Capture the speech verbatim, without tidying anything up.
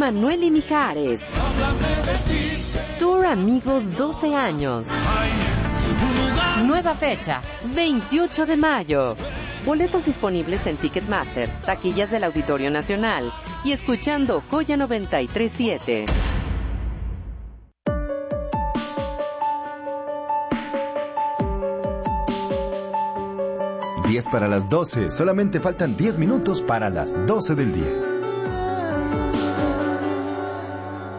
Emanuel y Mijares. Tour Amigos doce años. Nueva fecha, veintiocho de mayo. Boletos disponibles en Ticketmaster, taquillas del Auditorio Nacional y escuchando Joya noventa y tres punto siete. diez para las doce. Solamente faltan diez minutos para las doce del día.